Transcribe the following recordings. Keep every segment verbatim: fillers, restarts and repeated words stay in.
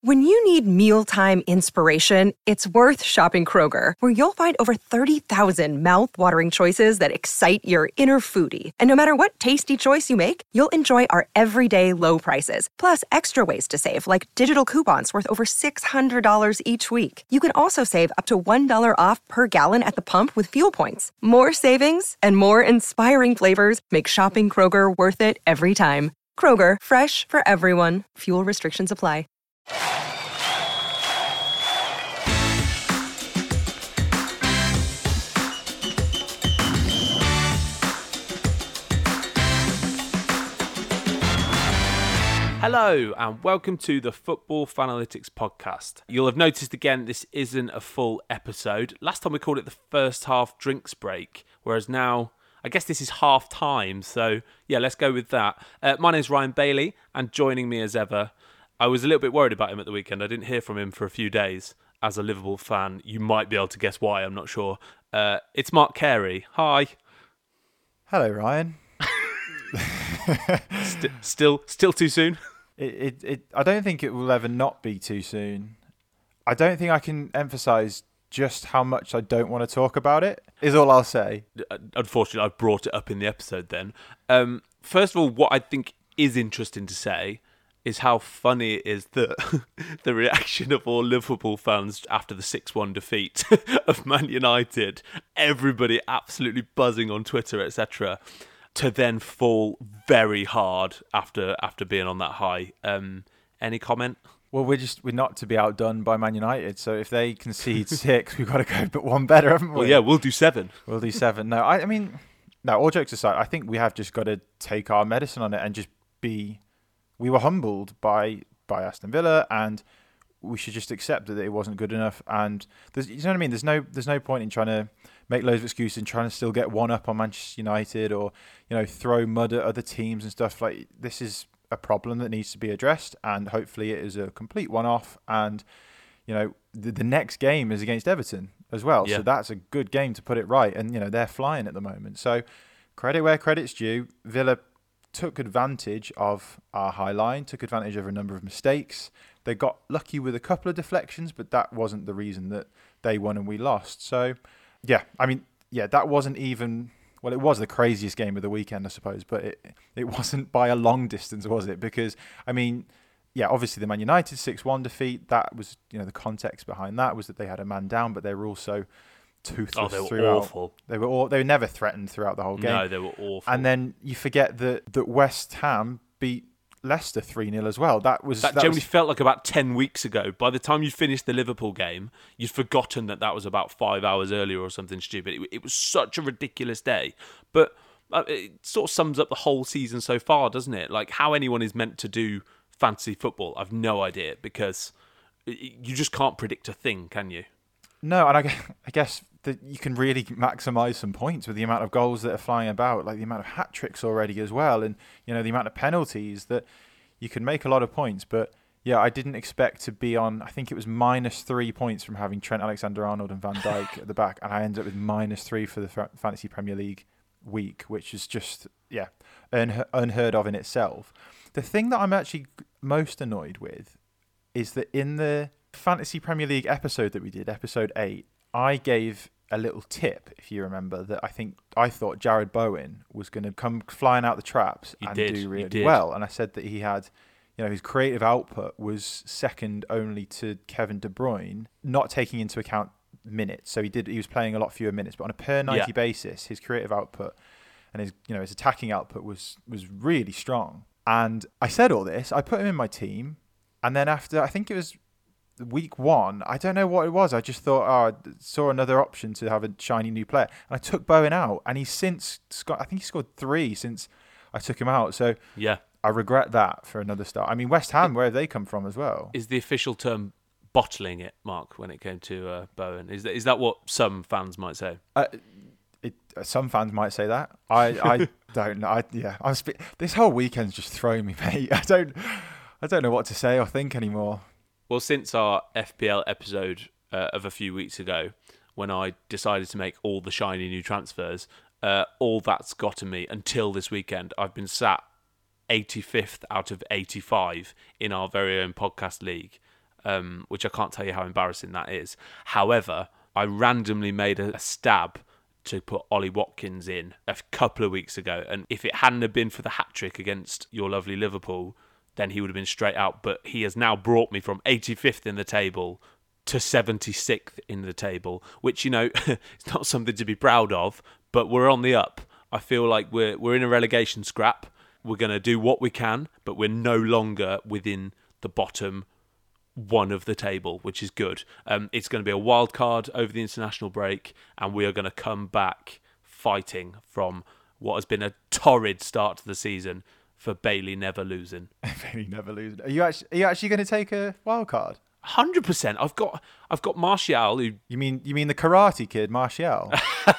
When you need mealtime inspiration, it's worth shopping Kroger, where you'll find over thirty thousand mouth-watering choices that excite your inner foodie. And no matter what tasty choice you make, you'll enjoy our everyday low prices, plus extra ways to save, like digital coupons worth over six hundred dollars each week. You can also save up to one dollar off per gallon at the pump with fuel points. More savings and more inspiring flavors make shopping Kroger worth it every time. Kroger, fresh for everyone. Fuel restrictions apply. Hello and welcome to the Football Fanalytics podcast. You'll have noticed again this isn't a full episode. Last time we called it the first half drinks break, whereas now I guess this is half time, so yeah, let's go with that. Uh, my name's Ryan Bailey, and joining me as ever, I was a little bit worried about him at the weekend. I didn't hear from him for a few days. As a Liverpool fan, you might be able to guess why, I'm not sure. Uh, it's Mark Carey. Hi. Hello, Ryan. St- still still too soon? It, it, it, I don't think it will ever not be too soon. I don't think I can emphasise just how much I don't want to talk about it, is all I'll say. Unfortunately, I've brought it up in the episode then. Um, first of all, what I think is interesting to say is how funny it is that the reaction of all Liverpool fans after the six one defeat of Man United, everybody absolutely buzzing on Twitter, et cetera, to then fall very hard after after being on that high. Um, any comment? Well, we're just we're not to be outdone by Man United. So if they concede six, we've got to go but one better, haven't we? Well, yeah, we'll do seven. We'll do seven. No, I, I mean, no. All jokes aside, I think we have just got to take our medicine on it and just be. We were humbled by by Aston Villa, and we should just accept that it wasn't good enough. And there's, you know what I mean? There's no there's no point in trying to make loads of excuses and trying to still get one up on Manchester United, or you know throw mud at other teams and stuff. Like, this is a problem that needs to be addressed, and hopefully it is a complete one-off. And you know the, the next game is against Everton as well, yeah. So that's a good game to put it right. And you know they're flying at the moment, so credit where credit's due. Villa took advantage of our high line, took advantage of a number of mistakes. They got lucky with a couple of deflections, but that wasn't the reason that they won and we lost. So, yeah, I mean, yeah, that wasn't even, well, it was the craziest game of the weekend, I suppose, but it it wasn't by a long distance, was it? Because, I mean, yeah, obviously the Man United six one defeat, that was, you know, the context behind that was that they had a man down, but they were also toothless oh, they were throughout. Awful. They were all, they were never threatened throughout the whole game. No, they were awful. And then you forget that, that West Ham beat Leicester three nil as well. That was that, that generally was, felt like about ten weeks ago. By the time you finished the Liverpool game, you'd forgotten that that was about five hours earlier or something stupid. It, it was such a ridiculous day. But uh, it sort of sums up the whole season so far, doesn't it? Like, how anyone is meant to do fantasy football, I've no idea, because you just can't predict a thing, can you? No, and I, I guess that you can really maximise some points with the amount of goals that are flying about, like the amount of hat-tricks already as well, and you know the amount of penalties that you can make a lot of points. But yeah, I didn't expect to be on, I think it was minus three points from having Trent Alexander-Arnold and Van Dijk at the back, and I ended up with minus three for the Fantasy Premier League week, which is just, yeah, un- unheard of in itself. The thing that I'm actually most annoyed with is that in the Fantasy Premier League episode that we did, episode eight, I gave a little tip, if you remember, that I think I thought Jared Bowen was going to come flying out the traps he and did, do really did. well. And I said that he had, you know, his creative output was second only to Kevin De Bruyne, not taking into account minutes. So he did, he was playing a lot fewer minutes, but on a per ninety yeah. basis, his creative output and his, you know, his attacking output was was really strong. And I said all this, I put him in my team, and then after, I think it was week one, I don't know what it was. I just thought, oh, I saw another option to have a shiny new player. And I took Bowen out, and he's since, scored, I think he scored three since I took him out. So yeah, I regret that for another start. I mean, West Ham, where have they come from as well? Is the official term bottling it, Mark, when it came to uh, Bowen? Is that, is that what some fans might say? Uh, it, uh, some fans might say that. I, I don't know. I, yeah, I'm spe- this whole weekend's just throwing me, mate. I don't, I don't know what to say or think anymore. Well, since our F P L episode uh, of a few weeks ago, when I decided to make all the shiny new transfers, uh, all that's gotten me until this weekend. I've been sat eighty-fifth out of eighty-five in our very own podcast league. um, which I can't tell you how embarrassing that is. However, I randomly made a, a stab to put Ollie Watkins in a couple of weeks ago, and if it hadn't have been for the hat-trick against your lovely Liverpool, then he would have been straight out. But he has now brought me from eighty-fifth in the table to seventy-sixth in the table, which, you know, it's not something to be proud of, but we're on the up. I feel like we're we're in a relegation scrap. We're going to do what we can, but we're no longer within the bottom one of the table, which is good. Um, it's going to be a wild card over the international break, and we are going to come back fighting from what has been a torrid start to the season for Bailey never losing. Bailey never losing. Are you actually, are you actually going to take a wild card? one hundred percent. I've got I've got Martial, who... You mean you mean the Karate Kid, Martial?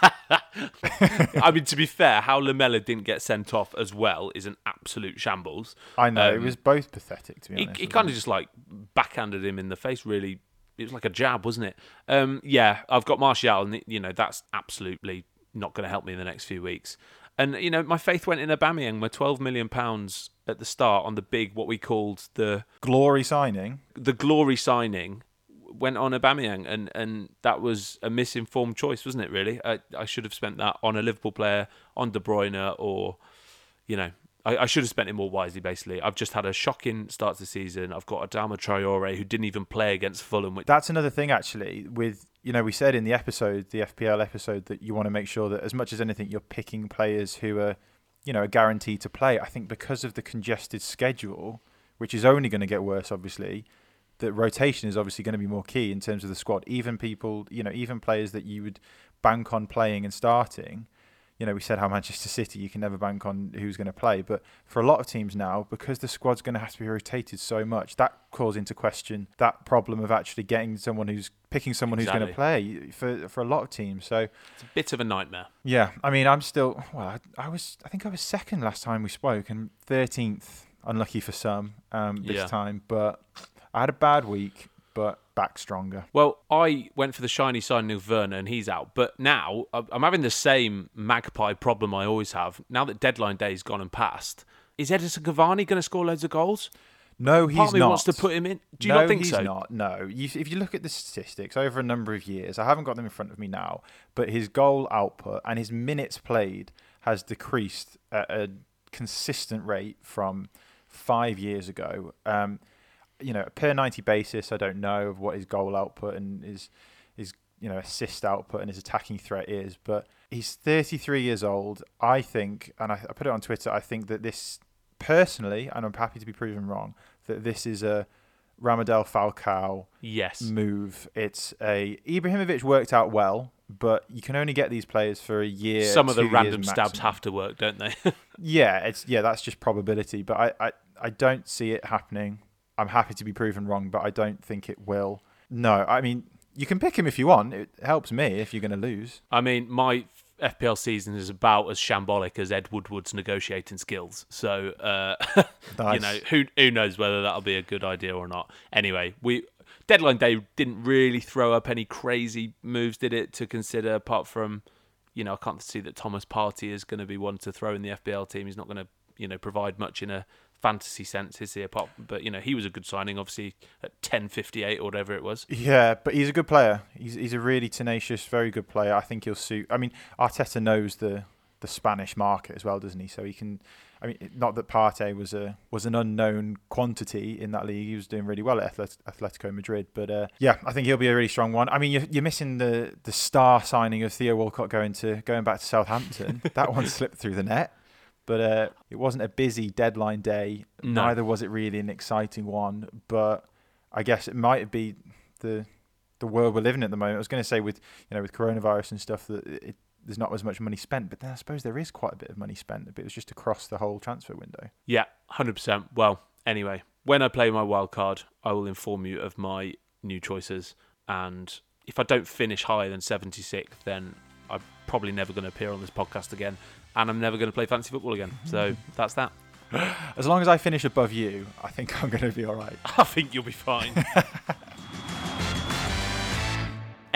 I mean, to be fair, how Lamela didn't get sent off as well is an absolute shambles. I know, um, it was both pathetic, to be he, honest. He kind of just like backhanded him in the face, really. It was like a jab, wasn't it? Um, yeah, I've got Martial, and you know that's absolutely not going to help me in the next few weeks. And you know, my faith went in Aubameyang, my twelve million pounds at the start on the big, what we called the glory signing. The glory signing went on Aubameyang, and, and that was a misinformed choice, wasn't it, really? I, I should have spent that on a Liverpool player, on De Bruyne, or, you know, I, I should have spent it more wisely, basically. I've just had a shocking start to the season. I've got Adama Traore, who didn't even play against Fulham. Which... That's another thing, actually, with, you know, we said in the episode, the F P L episode, that you want to make sure that as much as anything, you're picking players who are, you know, are guaranteed to play. I think because of the congested schedule, which is only going to get worse, obviously, that rotation is obviously going to be more key in terms of the squad. Even people, you know, even players that you would bank on playing and starting. You know, we said how Manchester City, you can never bank on who's going to play. But for a lot of teams now, because the squad's going to have to be rotated so much, that calls into question that problem of actually getting someone who's, picking someone exactly. who's going to play for for a lot of teams. So it's a bit of a nightmare. Yeah. I mean, I'm still, well, I, I was, I think I was second last time we spoke and thirteenth, unlucky for some um, this yeah. time. But I had a bad week, but back stronger. Well, I went for the shiny signing of Werner, and he's out. But now I'm having the same magpie problem I always have. Now that deadline day's gone and passed, is Edinson Cavani going to score loads of goals? No, he's Part of me not. wants to put him in. Do you no, not think he's so? not. No, you, if you look at the statistics over a number of years, I haven't got them in front of me now, but his goal output and his minutes played has decreased at a consistent rate from five years ago. Um, you know, per ninety basis, I don't know of what his goal output and his his you know assist output and his attacking threat is, but he's thirty-three years old. I think, and I, I put it on Twitter, I think that this personally, and I'm happy to be proven wrong, that this is a Ramadel Falcao yes. move. It's a Ibrahimovic worked out well, but you can only get these players for a year. Some of the random stabs maximum. have to work, don't they? yeah, it's yeah, that's just probability. But I, I, I don't see it happening. I'm happy to be proven wrong, but I don't think it will. No, I mean, you can pick him if you want. It helps me if you're going to lose. I mean, my F P L season is about as shambolic as Ed Woodward's negotiating skills. So, uh, nice. you know, who who knows whether that'll be a good idea or not. Anyway, we deadline day didn't really throw up any crazy moves, did it, to consider, apart from, you know, I can't see that Thomas Partey is going to be one to throw in the F P L team. He's not going to, you know, provide much in a fantasy sense, is he? Apart, but you know, he was a good signing, obviously at ten fifty-eight or whatever it was. Yeah, but he's a good player. He's he's a really tenacious, very good player. I think he'll suit. I mean, Arteta knows the the Spanish market as well, doesn't he? So he can. I mean, not that Partey was a was an unknown quantity in that league. He was doing really well at Atletico Madrid, but uh, yeah, I think he'll be a really strong one. I mean, you're, you're missing the the star signing of Theo Walcott going to going back to Southampton. That one slipped through the net. But uh, it wasn't a busy deadline day. No. Neither was it really an exciting one. But I guess it might be the the world we're living in at the moment. I was going to say with you know with coronavirus and stuff that it, there's not as much money spent. But then I suppose there is quite a bit of money spent. But it was just across the whole transfer window. Yeah, one hundred percent. Well, anyway, when I play my wild card, I will inform you of my new choices. And if I don't finish higher than seventy-sixth, then I'm probably never going to appear on this podcast again. And I'm never going to play fantasy football again. So that's that. As long as I finish above you, I think I'm going to be all right. I think you'll be fine.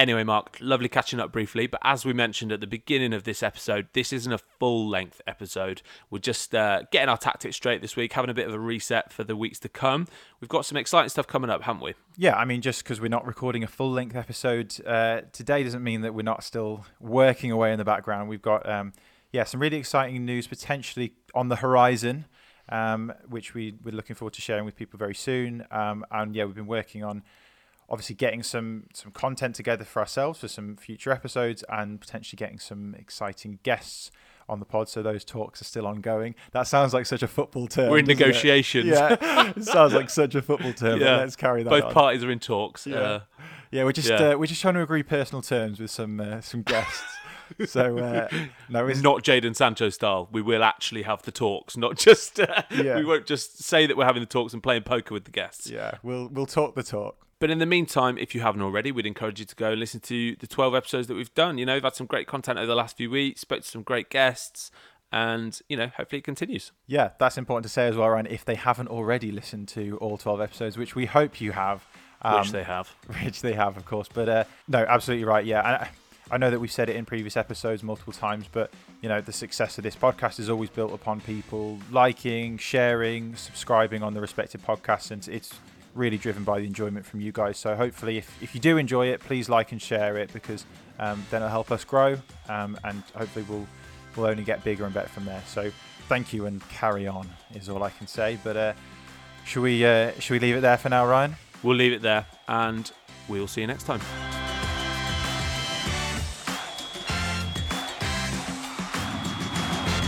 Anyway, Mark, lovely catching up briefly, but as we mentioned at the beginning of this episode, this isn't a full-length episode. We're just uh, getting our tactics straight this week, having a bit of a reset for the weeks to come. We've got some exciting stuff coming up, haven't we? Yeah, I mean, just because we're not recording a full-length episode uh, today doesn't mean that we're not still working away in the background. We've got, um, yeah, some really exciting news potentially on the horizon, um, which we, we're looking forward to sharing with people very soon. Um, and yeah, we've been working on obviously getting some some content together for ourselves for some future episodes and potentially getting some exciting guests on the pod. So those talks are still ongoing. That sounds like such a football term. We're in negotiations. It? Yeah, it sounds like such a football term. Yeah. Let's carry that Both on. parties are in talks. Yeah, Uh, yeah we're just yeah. Uh, we're just trying to agree personal terms with some uh, some guests. So uh, no, it's not Jadon Sancho style. We will actually have the talks, not just. Uh, Yeah. We won't just say that we're having the talks and playing poker with the guests. Yeah, we'll we'll talk the talk. But in the meantime, if you haven't already, we'd encourage you to go and listen to the twelve episodes that we've done. You know, we've had some great content over the last few weeks, spoke to some great guests, and, you know, hopefully it continues. Yeah, that's important to say as well, Ryan, if they haven't already listened to all twelve episodes, which we hope you have. Um, Which they have. Which they have, of course. But uh, no, absolutely right, yeah. I, I know that we've said it in previous episodes multiple times, but, you know, the success of this podcast is always built upon people liking, sharing, subscribing on the respective podcasts, and it's really driven by the enjoyment from you guys. So hopefully if, if you do enjoy it, please like and share it, because um, then it'll help us grow, um, and hopefully we'll we'll only get bigger and better from there. So thank you and carry on is all I can say. But uh, should we uh, should we leave it there for now, Ryan? We'll leave it there, and we'll see you next time.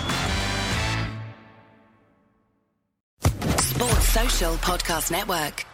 Sports Social Podcast Network.